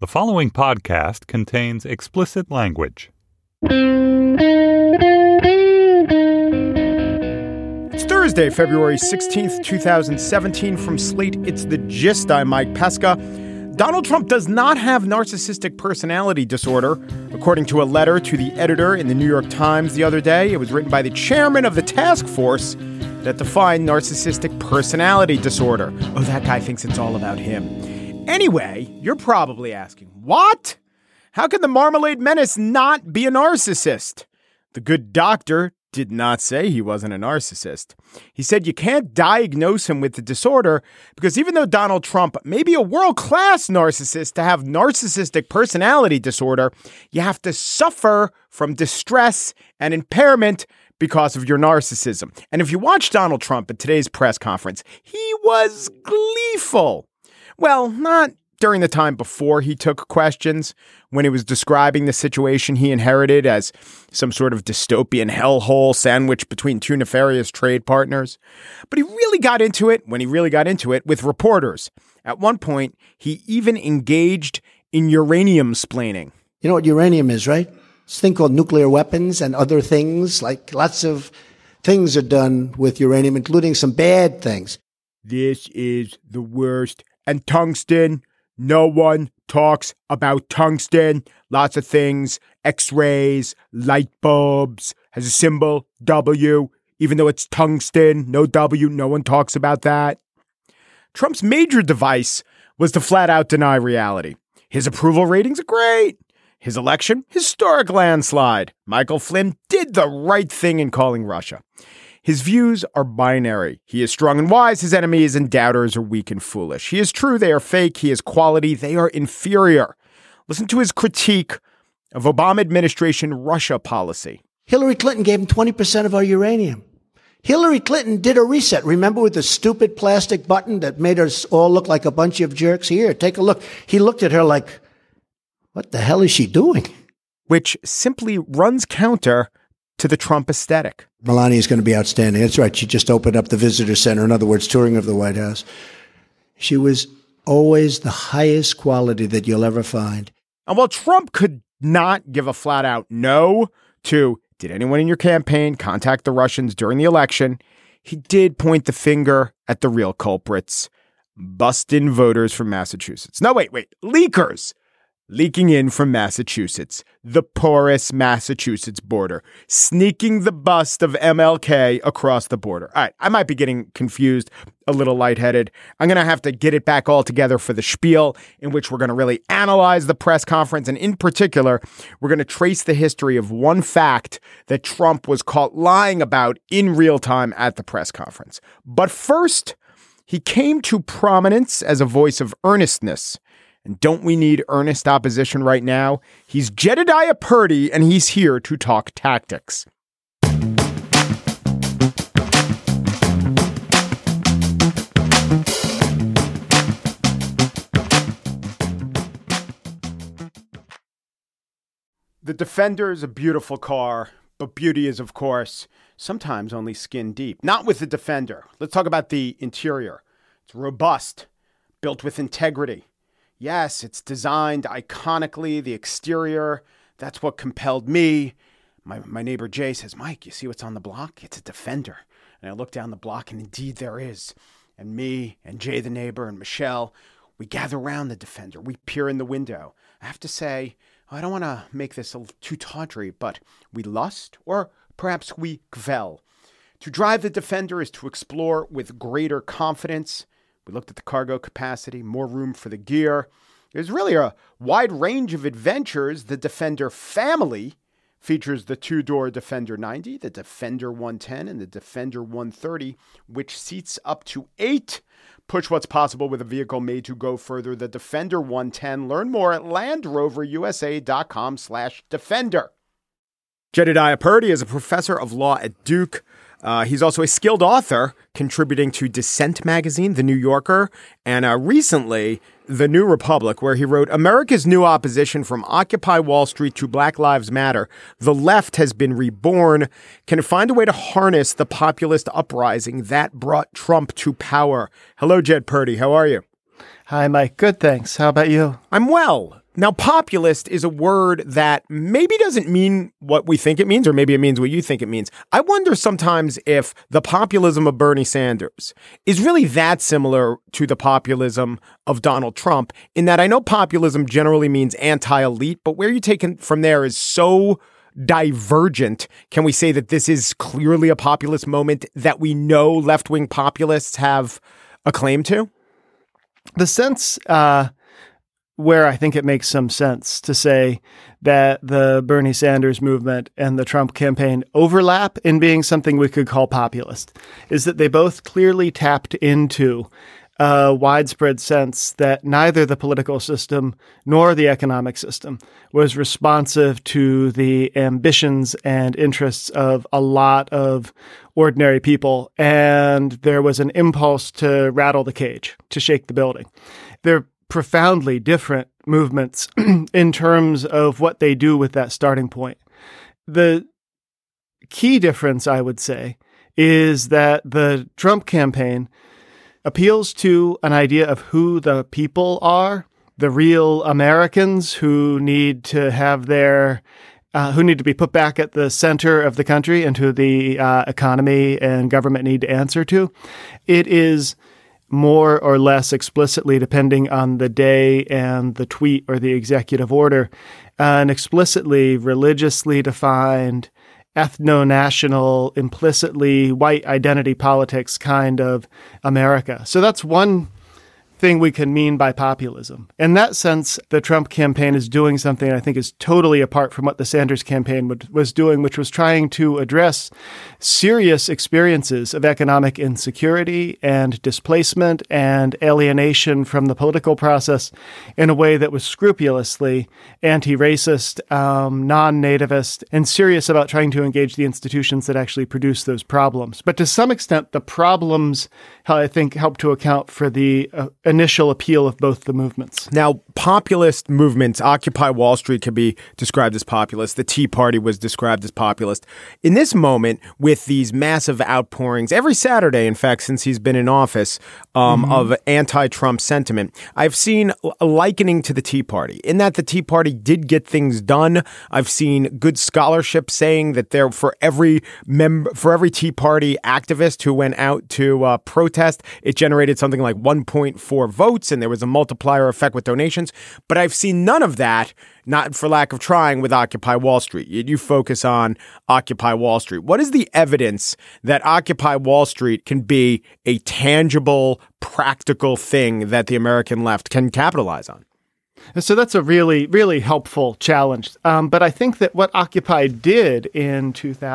The following podcast contains explicit language. It's Thursday, February 16th, 2017. From Slate, it's The Gist. I'm Mike Pesca. Donald Trump does not have narcissistic personality disorder, according to a letter to the editor in the New York Times the other day. It was written by the chairman of the task force that defined narcissistic personality disorder. Oh, that guy thinks it's all about him. Anyway, you're probably asking, what? How can the Marmalade Menace not be a narcissist? The good doctor did not say he wasn't a narcissist. He said you can't diagnose him with the disorder because even though Donald Trump may be a world-class narcissist, to have narcissistic personality disorder, you have to suffer from distress and impairment because of your narcissism. And if you watch Donald Trump at today's press conference, he was gleeful. Well, not during the time before he took questions, when he was describing the situation he inherited as some sort of dystopian hellhole sandwiched between two nefarious trade partners. But he really got into it with reporters. At one point, he even engaged in uranium-splaining. You know what uranium is, right? It's a thing called nuclear weapons and other things. Like lots of things are done with uranium, including some bad things. This is the worst. And tungsten. No one talks about tungsten. Lots of things. X-rays, light bulbs, has a symbol, W. Even though it's tungsten, no W, no one talks about that. Trump's major device was to flat out deny reality. His approval ratings are great. His election, historic landslide. Michael Flynn did the right thing in calling Russia. His views are binary. He is strong and wise. His enemies and doubters are weak and foolish. He is true. They are fake. He is quality. They are inferior. Listen to his critique of Obama administration Russia policy. Hillary Clinton gave him 20% of our uranium. Hillary Clinton did a reset. Remember, with the stupid plastic button that made us all look like a bunch of jerks? Here, take a look. He looked at her like, what the hell is she doing? Which simply runs counter to the Trump aesthetic. Melania is going to be outstanding. That's right. She just opened up the visitor center. In other words, touring of the White House. She was always the highest quality that you'll ever find. And while Trump could not give a flat out no to, did anyone in your campaign contact the Russians during the election, he did point the finger at the real culprits, busting voters from Massachusetts. No, wait, leakers. Leaking in from Massachusetts, the porous Massachusetts border, sneaking the bust of MLK across the border. All right, I might be getting confused, a little lightheaded. I'm going to have to get it back all together for the spiel, in which we're going to really analyze the press conference. And in particular, we're going to trace the history of one fact that Trump was caught lying about in real time at the press conference. But first, he came to prominence as a voice of earnestness. And don't we need earnest opposition right now? He's Jedediah Purdy, and he's here to talk tactics. The Defender is a beautiful car, but beauty is, of course, sometimes only skin deep. Not with the Defender. Let's talk about the interior. It's robust, built with integrity. Yes, it's designed iconically, the exterior. That's what compelled me. My neighbor Jay says, Mike, you see what's on the block? It's a Defender. And I look down the block, and indeed there is. And me and Jay, the neighbor, and Michelle, we gather around the Defender. We peer in the window. I have to say, I don't want to make this a little too tawdry, but we lust, or perhaps we gvel. To drive the Defender is to explore with greater confidence. We looked at the cargo capacity, more room for the gear. There's really a wide range of adventures. The Defender family features the two-door Defender 90, the Defender 110, and the Defender 130, which seats up to 8. Push what's possible with a vehicle made to go further. The Defender 110. Learn more at LandRoverUSA.com/Defender. Jedediah Purdy is a professor of law at Duke. He's also a skilled author, contributing to Dissent magazine, The New Yorker, and recently The New Republic, where he wrote, America's new opposition from Occupy Wall Street to Black Lives Matter. The left has been reborn. Can it find a way to harness the populist uprising that brought Trump to power? Hello, Jed Purdy. How are you? Hi, Mike. Good, thanks. How about you? I'm well. Now, populist is a word that maybe doesn't mean what we think it means, or maybe it means what you think it means. I wonder sometimes if the populism of Bernie Sanders is really that similar to the populism of Donald Trump, in that I know populism generally means anti-elite, but where you take it from there is so divergent. Can we say that this is clearly a populist moment that we know left-wing populists have a claim to? The sense where I think it makes some sense to say that the Bernie Sanders movement and the Trump campaign overlap in being something we could call populist is that they both clearly tapped into a widespread sense that neither the political system nor the economic system was responsive to the ambitions and interests of a lot of ordinary people. And there was an impulse to rattle the cage, to shake the building. They're profoundly different movements in terms of what they do with that starting point. The key difference, I would say, is that the Trump campaign appeals to an idea of who the people are, the real Americans who need to have who need to be put back at the center of the country and who the economy and government need to answer to. It is more or less explicitly, depending on the day and the tweet or the executive order, an explicitly religiously defined, ethno-national, implicitly white identity politics kind of America. So that's one thing we can mean by populism. In that sense, the Trump campaign is doing something I think is totally apart from what the Sanders campaign was doing, which was trying to address serious experiences of economic insecurity and displacement and alienation from the political process in a way that was scrupulously anti-racist, non-nativist, and serious about trying to engage the institutions that actually produce those problems. But to some extent, the problems, I think, help to account for the initial appeal of both the movements. Now, populist movements, Occupy Wall Street can be described as populist. The Tea Party was described as populist. In this moment, with these massive outpourings, every Saturday, in fact, since he's been in office, of anti-Trump sentiment, I've seen a likening to the Tea Party, in that the Tea Party did get things done. I've seen good scholarship saying that there, for every Tea Party activist who went out to protest, it generated something like 1.4 votes, and there was a multiplier effect with donations. But I've seen none of that, not for lack of trying, with Occupy Wall Street. You focus on Occupy Wall Street. What is the evidence that Occupy Wall Street can be a tangible, practical thing that the American left can capitalize on? So that's a really, really helpful challenge. But I think that what Occupy did in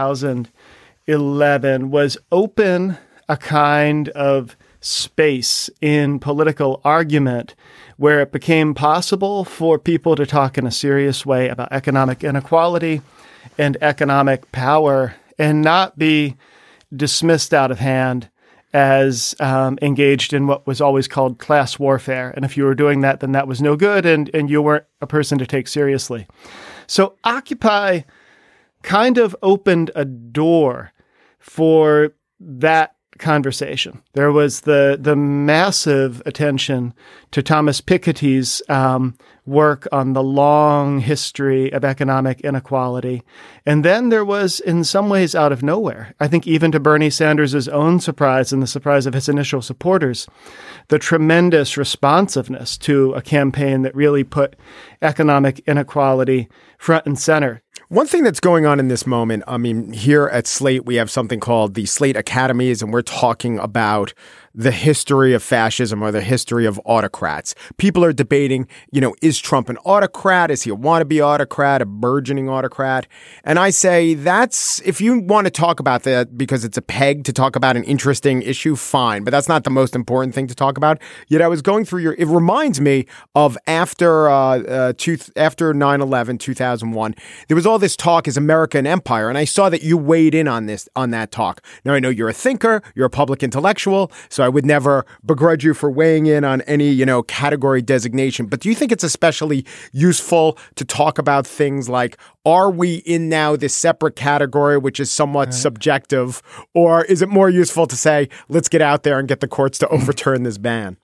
2011 was open a kind of space in political argument where it became possible for people to talk in a serious way about economic inequality and economic power and not be dismissed out of hand as engaged in what was always called class warfare. And if you were doing that, then that was no good and you weren't a person to take seriously. So Occupy kind of opened a door for that conversation. There was the massive attention to Thomas Piketty's work on the long history of economic inequality. And then there was, in some ways, out of nowhere, I think even to Bernie Sanders' own surprise and the surprise of his initial supporters, the tremendous responsiveness to a campaign that really put economic inequality front and center. One thing that's going on in this moment, I mean, here at Slate, we have something called the Slate Academies, and we're talking about the history of fascism or the history of autocrats. People are debating, is Trump an autocrat? Is he a wannabe autocrat, a burgeoning autocrat? And I say if you want to talk about that because it's a peg to talk about an interesting issue, fine. But that's not the most important thing to talk about. Yet I was going through it reminds me of after 9/11, 2001, there was all this talk, is America an empire? And I saw that you weighed in on that talk. Now, I know you're a thinker, you're a public intellectual, so I would never begrudge you for weighing in on any, category designation. But do you think it's especially useful to talk about things like, are we in now this separate category, which is somewhat subjective, or is it more useful to say, let's get out there and get the courts to overturn this ban?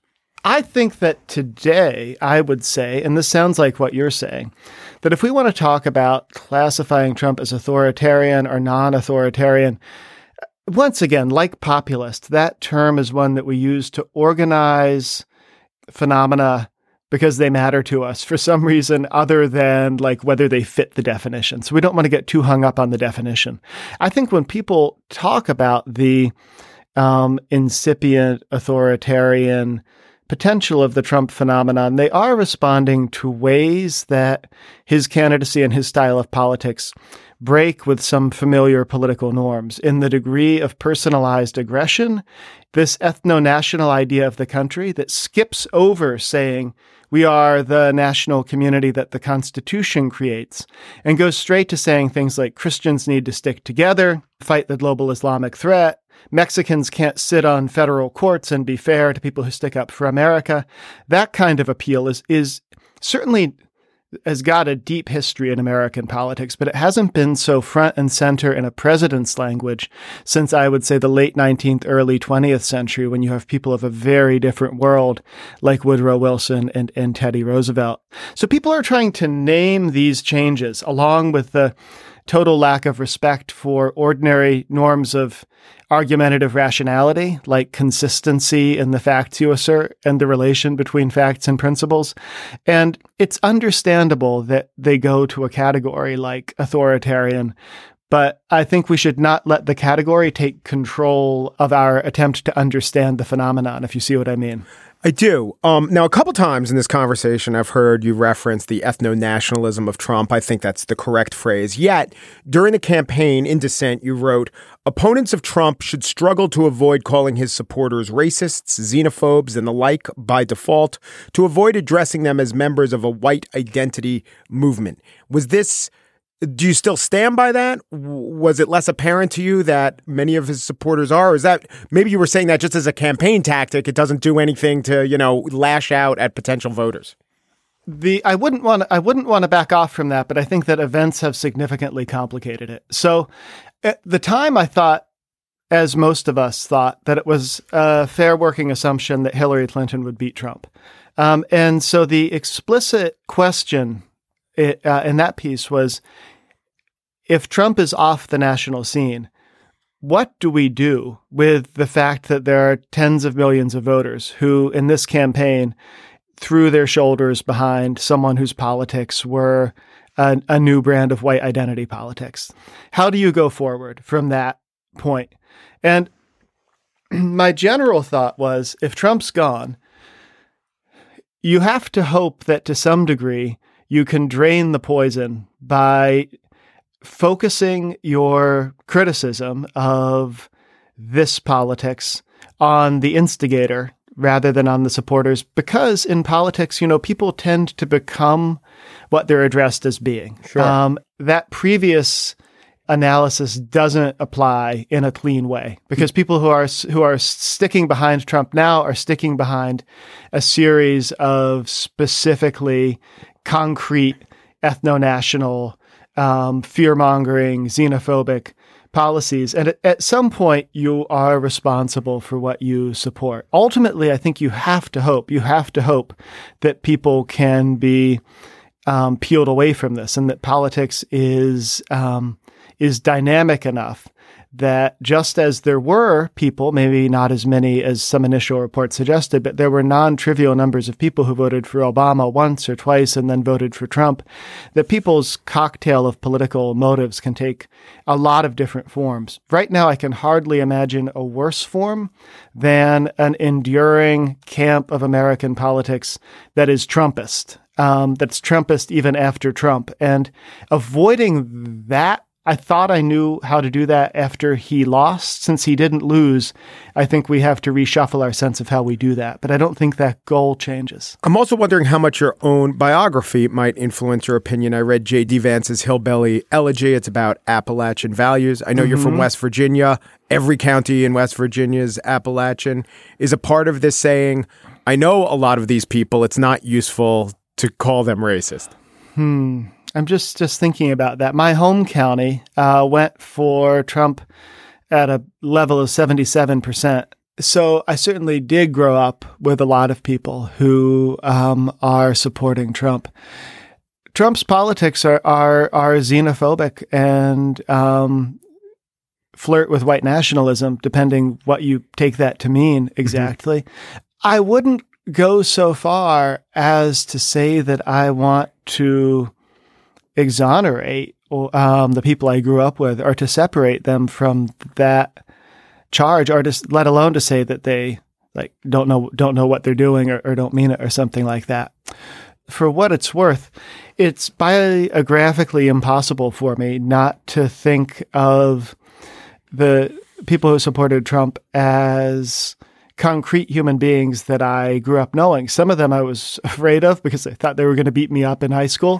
I think that today, I would say, and this sounds like what you're saying, that if we want to talk about classifying Trump as authoritarian or non-authoritarian, once again, like populist, that term is one that we use to organize phenomena because they matter to us for some reason other than like whether they fit the definition. So we don't want to get too hung up on the definition. I think when people talk about the incipient authoritarian potential of the Trump phenomenon, they are responding to ways that his candidacy and his style of politics break with some familiar political norms in the degree of personalized aggression, this ethno-national idea of the country that skips over saying we are the national community that the Constitution creates and goes straight to saying things like Christians need to stick together, fight the global Islamic threat, Mexicans can't sit on federal courts and be fair to people who stick up for America. That kind of appeal is certainly has got a deep history in American politics, but it hasn't been so front and center in a president's language since, I would say, the late 19th, early 20th century, when you have people of a very different world like Woodrow Wilson and Teddy Roosevelt. So people are trying to name these changes along with the total lack of respect for ordinary norms of argumentative rationality, like consistency in the facts you assert and the relation between facts and principles. And it's understandable that they go to a category like authoritarian, but I think we should not let the category take control of our attempt to understand the phenomenon, if you see what I mean. I do. Now, a couple times in this conversation, I've heard you reference the ethno-nationalism of Trump. I think that's the correct phrase. Yet, during the campaign in dissent, you wrote, opponents of Trump should struggle to avoid calling his supporters racists, xenophobes, and the like by default, to avoid addressing them as members of a white identity movement. Do you still stand by that? Was it less apparent to you that many of his supporters are? Or is that maybe you were saying that just as a campaign tactic? It doesn't do anything to, lash out at potential voters. I wouldn't want to back off from that, but I think that events have significantly complicated it. So at the time, I thought, as most of us thought, that it was a fair working assumption that Hillary Clinton would beat Trump. And so the explicit question in that piece was, if Trump is off the national scene, what do we do with the fact that there are tens of millions of voters who, in this campaign, threw their shoulders behind someone whose politics were a new brand of white identity politics? How do you go forward from that point? And my general thought was, if Trump's gone, you have to hope that to some degree you can drain the poison by focusing your criticism of this politics on the instigator rather than on the supporters, because in politics, people tend to become what they're addressed as being. Sure. That previous analysis doesn't apply in a clean way, because people who are sticking behind Trump now are sticking behind a series of specifically concrete ethno-national fear-mongering, xenophobic policies. And at some point, you are responsible for what you support. Ultimately, I think you have to hope that people can be peeled away from this, and that politics is dynamic enough that just as there were people, maybe not as many as some initial reports suggested, but there were non-trivial numbers of people who voted for Obama once or twice and then voted for Trump, that people's cocktail of political motives can take a lot of different forms. Right now, I can hardly imagine a worse form than an enduring camp of American politics that is Trumpist, that's Trumpist even after Trump. And avoiding that, I thought I knew how to do that after he lost. Since he didn't lose, I think we have to reshuffle our sense of how we do that. But I don't think that goal changes. I'm also wondering how much your own biography might influence your opinion. I read J.D. Vance's Hillbilly Elegy. It's about Appalachian values. I know you're from West Virginia. Every county in West Virginia is Appalachian. Is a part of this saying, I know a lot of these people, it's not useful to call them racist. I'm just thinking about that. My home county went for Trump at a level of 77% So I certainly did grow up with a lot of people who are supporting Trump. Trump's politics are xenophobic and flirt with white nationalism, depending what you take that to mean exactly. Mm-hmm. I wouldn't go so far as to say that I want to exonerate the people I grew up with, or to separate them from that charge, or just let alone to say that they don't know what they're doing or don't mean it or something like that. For what it's worth, it's biographically impossible for me not to think of the people who supported Trump as concrete human beings that I grew up knowing. Some of them I was afraid of because I thought they were going to beat me up in high school.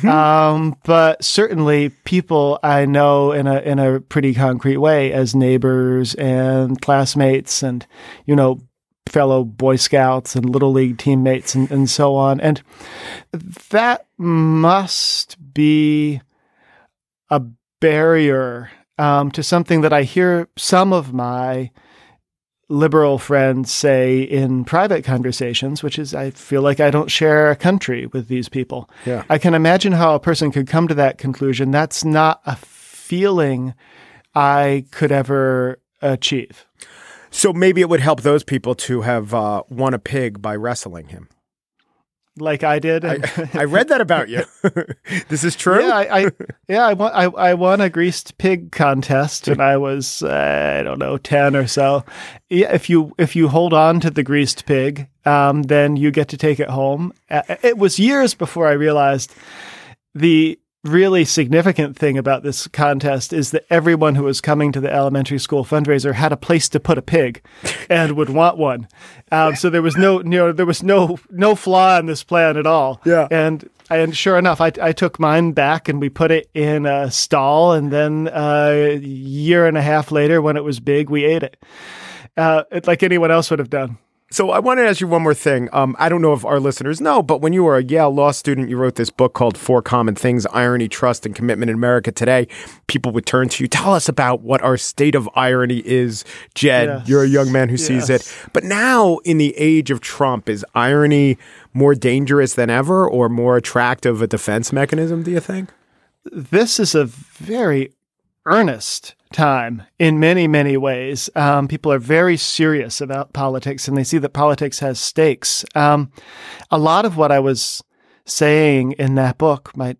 But certainly people I know in a pretty concrete way as neighbors and classmates and, fellow Boy Scouts and Little League teammates and so on. And that must be a barrier to something that I hear some of my liberal friends say in private conversations, which is I feel like I don't share a country with these people. Yeah. I can imagine how a person could come to that conclusion. That's not a feeling I could ever achieve. So maybe it would help those people to have won a pig by wrestling him. Like I did. I read that about you. This is true? Yeah, I won a greased pig contest when I was 10 or so. Yeah, if you hold on to the greased pig, then you get to take it home. It was years before I realized the really significant thing about this contest is that everyone who was coming to the elementary school fundraiser had a place to put a pig and would want one. So there was no flaw in this plan at all. Yeah. And sure enough, I took mine back and we put it in a stall. And then a year and a half later, when it was big, we ate it. Like anyone else would have done. So I want to ask you one more thing. I don't know if our listeners know, but when you were a Yale law student, you wrote this book called Four Common Things: Irony, Trust, and Commitment in America Today. People would turn to you. Tell us about what our state of irony is, Jed. Yes. You're a young man who sees it. But now, in the age of Trump, is irony more dangerous than ever or more attractive a defense mechanism, do you think? This is a very earnest time in many, many ways. People are very serious about politics and they see that politics has stakes. A lot of what I was saying in that book, my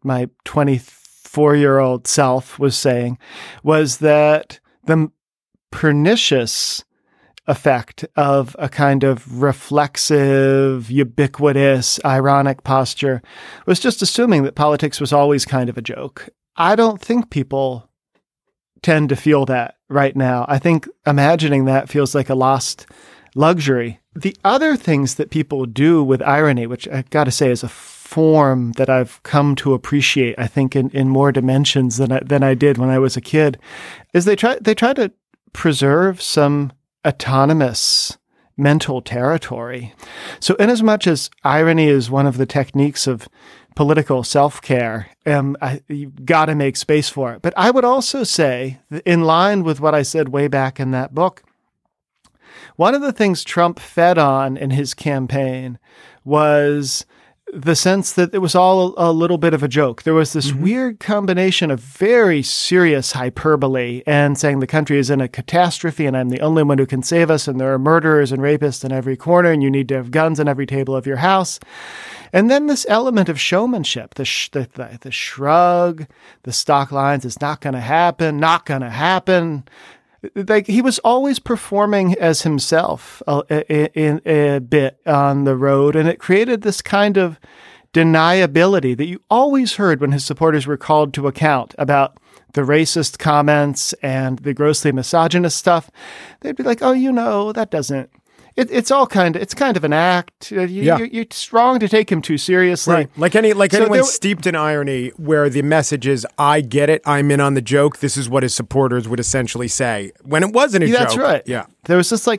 24-year-old self was saying, was that the pernicious effect of a kind of reflexive, ubiquitous, ironic posture was just assuming that politics was always kind of a joke. I don't think people tend to feel that right now. I think imagining that feels like a lost luxury. The other things that people do with irony, which I got to say is a form that I've come to appreciate, I think, in more dimensions than I did when I was a kid, is they try to preserve some autonomous mental territory. So inasmuch as irony is one of the techniques of political self-care, you've got to make space for it. But I would also say, in line with what I said way back in that book, one of the things Trump fed on in his campaign was the sense that it was all a little bit of a joke. There was this weird combination of very serious hyperbole and saying the country is in a catastrophe and I'm the only one who can save us and there are murderers and rapists in every corner and you need to have guns on every table of your house. And then this element of showmanship, the shrug, the stock lines, it's not going to happen, not going to happen. Like he was always performing as himself in a bit on the road, and it created this kind of deniability that you always heard when his supporters were called to account about the racist comments and the grossly misogynist stuff. They'd be like, "Oh, that doesn't." It's kind of an act. You're wrong to take him too seriously. Right. Like anyone steeped in irony where the message is, I get it, I'm in on the joke, this is what his supporters would essentially say. When it wasn't a joke. That's right. Yeah. There was this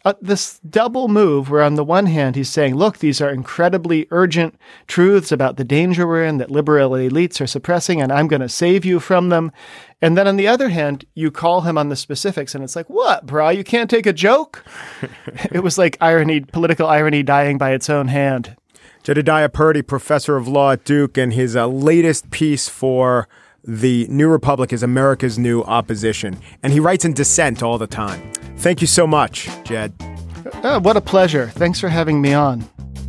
this double move where on the one hand, he's saying, look, these are incredibly urgent truths about the danger we're in that liberal elites are suppressing, and I'm going to save you from them. And then on the other hand, you call him on the specifics, and it's like, what, brah, you can't take a joke? It was like political irony dying by its own hand. Jedediah Purdy, professor of law at Duke, and his latest piece for The New Republic is America's New Opposition. And he writes in dissent all the time. Thank you so much, Jed. Oh, what a pleasure. Thanks for having me on.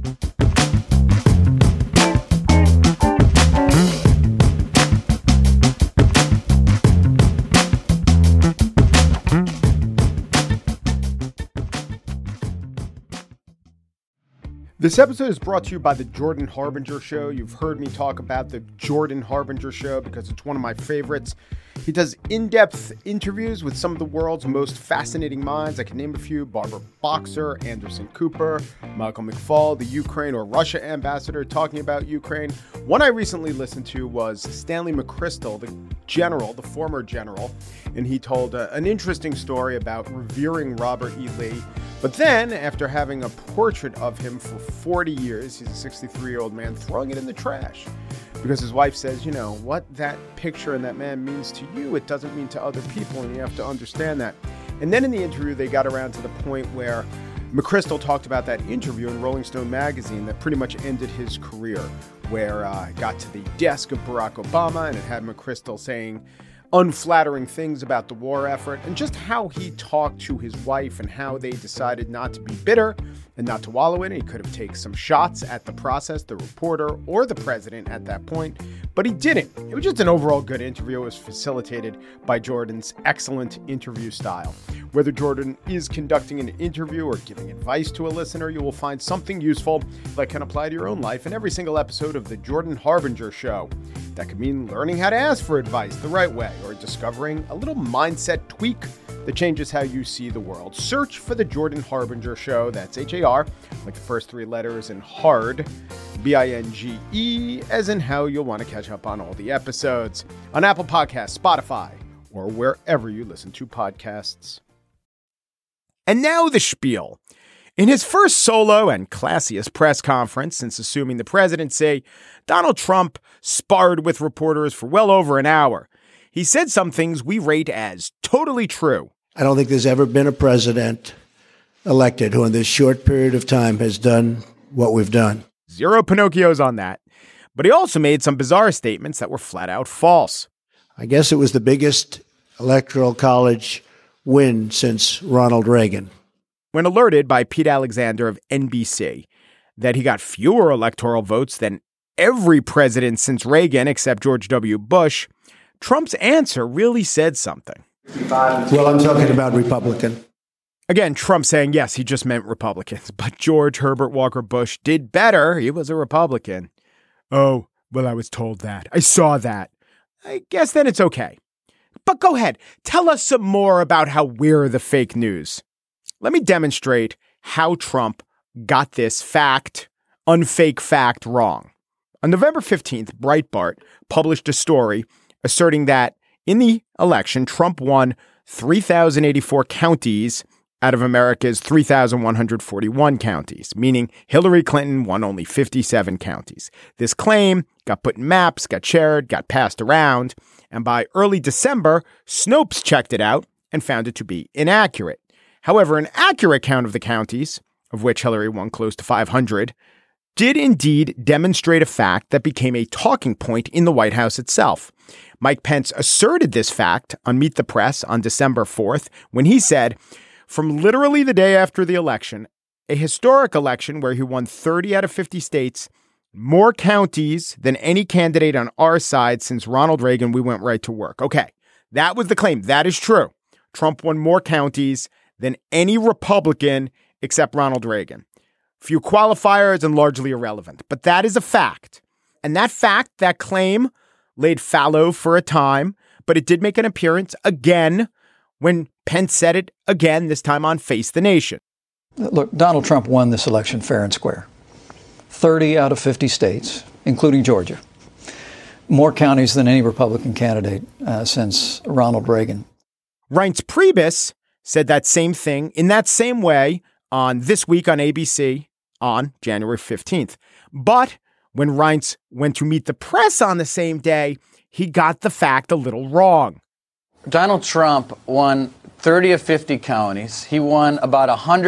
This episode is brought to you by the Jordan Harbinger Show. You've heard me talk about the Jordan Harbinger Show because it's one of my favorites. He does in-depth interviews with some of the world's most fascinating minds. I can name a few: Barbara Boxer, Anderson Cooper, Michael McFaul, the Ukraine or Russia ambassador talking about Ukraine. One I recently listened to was Stanley McChrystal, the former general, and he told an interesting story about revering Robert E. Lee. But then, after having a portrait of him for 40 years, he's a 63-year-old man, throwing it in the trash. Because his wife says, you know, what that picture and that man means to you, it doesn't mean to other people, and you have to understand that. And then in the interview, they got around to the point where McChrystal talked about that interview in Rolling Stone magazine that pretty much ended his career, where it got to the desk of Barack Obama, and it had McChrystal saying unflattering things about the war effort, and just how he talked to his wife and how they decided not to be bitter and not to wallow in it. He could have taken some shots at the process, the reporter, or the president at that point, but he didn't. It was just an overall good interview. It was facilitated by Jordan's excellent interview style. Whether Jordan is conducting an interview or giving advice to a listener, you will find something useful that can apply to your own life in every single episode of The Jordan Harbinger Show. That could mean learning how to ask for advice the right way, or discovering a little mindset tweak that changes how you see the world. Search for The Jordan Harbinger Show. That's H-A-R, like the first three letters, and hard, B-I-N-G-E, as in how you'll want to catch up on all the episodes on Apple Podcasts, Spotify, or wherever you listen to podcasts. And now the spiel. In his first solo and classiest press conference since assuming the presidency, Donald Trump sparred with reporters for well over an hour. He said some things we rate as totally true. I don't think there's ever been a president elected who in this short period of time has done what we've done. Zero Pinocchios on that. But he also made some bizarre statements that were flat out false. I guess it was the biggest electoral college win since Ronald Reagan. When alerted by Pete Alexander of NBC that he got fewer electoral votes than every president since Reagan except George W. Bush, Trump's answer really said something. Well, I'm talking about Republican. Again, Trump saying, yes, he just meant Republicans, but George Herbert Walker Bush did better. He was a Republican. Oh, well, I was told that. I saw that. I guess then it's okay. But go ahead. Tell us some more about how we're the fake news. Let me demonstrate how Trump got this unfake fact wrong. On November 15th, Breitbart published a story asserting that in the election, Trump won 3,084 counties out of America's 3,141 counties, meaning Hillary Clinton won only 57 counties. This claim got put in maps, got shared, got passed around, and by early December, Snopes checked it out and found it to be inaccurate. However, an accurate count of the counties, of which Hillary won close to 500, did indeed demonstrate a fact that became a talking point in the White House itself. Mike Pence asserted this fact on Meet the Press on December 4th when he said, from literally the day after the election, a historic election where he won 30 out of 50 states, more counties than any candidate on our side since Ronald Reagan, we went right to work. Okay, that was the claim. That is true. Trump won more counties than any Republican except Ronald Reagan. Few qualifiers and largely irrelevant. But that is a fact. And that claim, laid fallow for a time, but it did make an appearance again when Pence said it again, this time on Face the Nation. Look, Donald Trump won this election fair and square. 30 out of 50 states, including Georgia. More counties than any Republican candidate since Ronald Reagan. Reince Priebus said that same thing in that same way on This Week on ABC on January 15th. But when Reince went to meet the press on the same day, he got the fact a little wrong. Donald Trump won 30 of 50 counties. He won about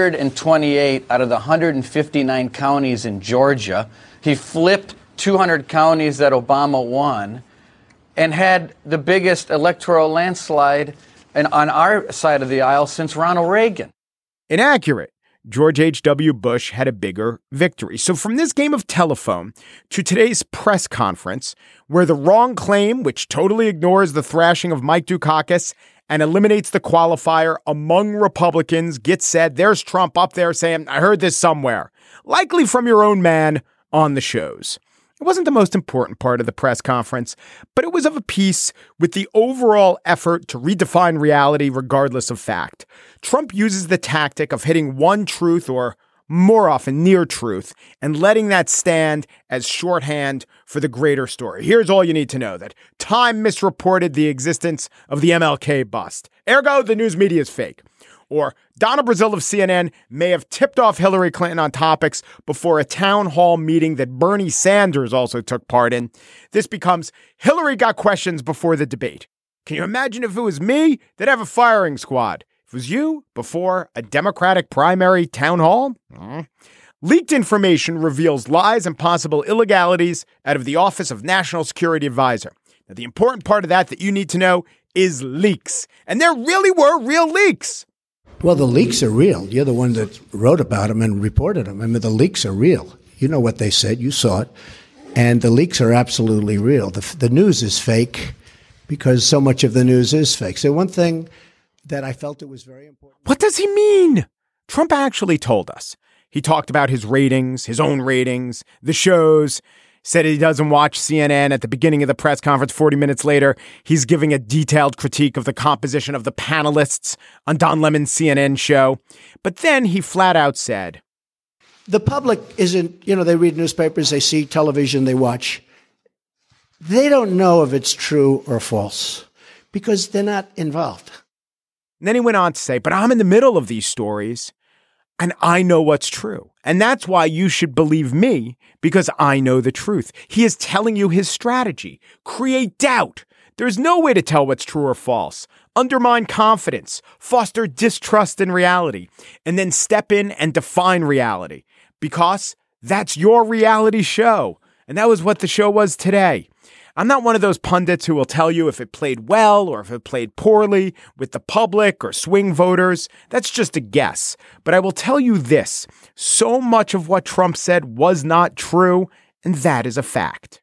128 out of the 159 counties in Georgia. He flipped 200 counties that Obama won and had the biggest electoral landslide on our side of the aisle since Ronald Reagan. Inaccurate. George H.W. Bush had a bigger victory. So from this game of telephone to today's press conference, where the wrong claim, which totally ignores the thrashing of Mike Dukakis and eliminates the qualifier among Republicans, gets said, there's Trump up there saying, I heard this somewhere, likely from your own man on the shows. It wasn't the most important part of the press conference, but it was of a piece with the overall effort to redefine reality regardless of fact. Trump uses the tactic of hitting one truth, or more often near truth, and letting that stand as shorthand for the greater story. Here's all you need to know: that Time misreported the existence of the MLK bust. Ergo, the news media is fake. Or Donna Brazile of CNN may have tipped off Hillary Clinton on topics before a town hall meeting that Bernie Sanders also took part in. This becomes Hillary got questions before the debate. Can you imagine if it was me? They'd have a firing squad. If it was you before a Democratic primary town hall? Leaked information reveals lies and possible illegalities out of the Office of National Security Advisor. Now, the important part of that you need to know is leaks. And there really were real leaks. Well, the leaks are real. You're the one that wrote about them and reported them. I mean, the leaks are real. You know what they said. You saw it. And the leaks are absolutely real. The news is fake because so much of the news is fake. So one thing that I felt it was very important. What does he mean? Trump actually told us. He talked about his ratings, his own ratings, the shows, said he doesn't watch CNN. At the beginning of the press conference, 40 minutes later, he's giving a detailed critique of the composition of the panelists on Don Lemon's CNN show. But then he flat out said, the public isn't, they read newspapers, they see television, they watch. They don't know if it's true or false because they're not involved. And then he went on to say, but I'm in the middle of these stories and I know what's true. And that's why you should believe me, because I know the truth. He is telling you his strategy. Create doubt. There's no way to tell what's true or false. Undermine confidence. Foster distrust in reality. And then step in and define reality. Because that's your reality show. And that was what the show was today. I'm not one of those pundits who will tell you if it played well or if it played poorly with the public or swing voters. That's just a guess. But I will tell you this. So much of what Trump said was not true, and that is a fact.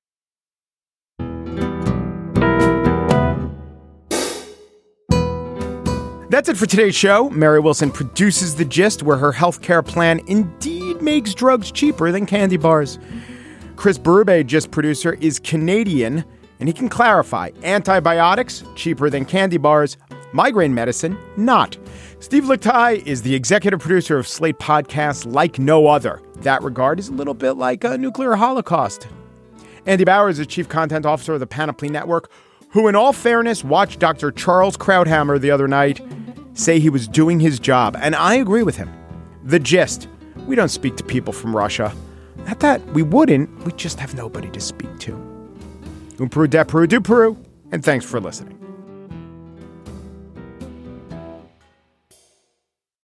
That's it for today's show. Mary Wilson produces The Gist, where her healthcare plan indeed makes drugs cheaper than candy bars. Chris Berube, Gist producer, is Canadian, and he can clarify. Antibiotics, cheaper than candy bars. Migraine medicine, not. Steve Lickteig is the executive producer of Slate Podcasts Like No Other. That regard is a little bit like a nuclear holocaust. Andy Bauer is the chief content officer of the Panoply Network, who, in all fairness, watched Dr. Charles Krauthammer the other night say he was doing his job. And I agree with him. The Gist. We don't speak to people from Russia. Not that we wouldn't, we just have nobody to speak to. Un Peru, de Peru, du Peru, and thanks for listening.